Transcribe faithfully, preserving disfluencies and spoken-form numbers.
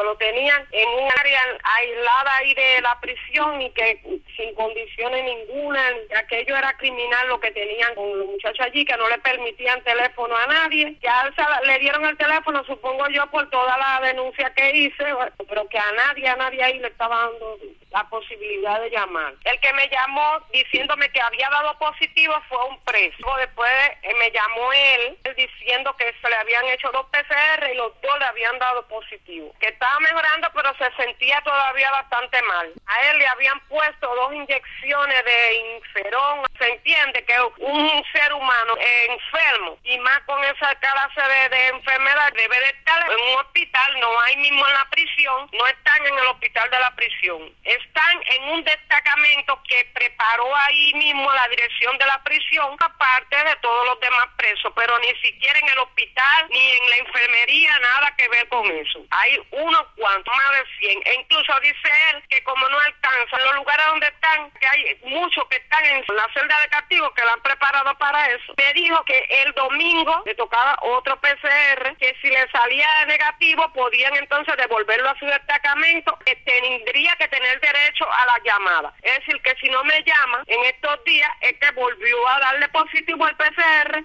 lo tenían en un área aislada ahí de la prisión y que sin condiciones ninguna, aquello era criminal lo que tenían con los muchachos allí, que no le permitían teléfono a nadie. Ya le dieron el teléfono, supongo yo, por toda la denuncia que hice, pero que a nadie, a nadie ahí le estaba dando la posibilidad de llamar. El que me llamó diciéndome que había dado positivo fue un preso. Después eh, me llamó él, él diciendo que se le habían hecho dos P C R y los dos le habían dado positivo. Que estaba mejorando, pero se sentía todavía bastante mal. A él le habían puesto dos inyecciones de Interferón. Se entiende que un ser humano enfermo, y más con esa clase de, de enfermedad, debe de estar en un hospital, no hay mismo en la prisión, no están en el hospital de la prisión. Están en un destacamento que preparó ahí mismo la dirección de la prisión, aparte de todos los demás presos, pero ni siquiera en el hospital ni en la enfermería nada que ver con eso. Hay unos cuantos, más de cien, e incluso dice él que como no alcanzan los lugares donde están, que hay muchos que están en la celda de castigo que la han preparado para eso. Me dijo que el domingo le tocaba otro P C R, que si le salía negativo podían entonces devolverlo a su destacamento, que tendría que tener derecho a la llamada. Es decir, que si no me llama en estos días es que volvió a darle positivo al P C R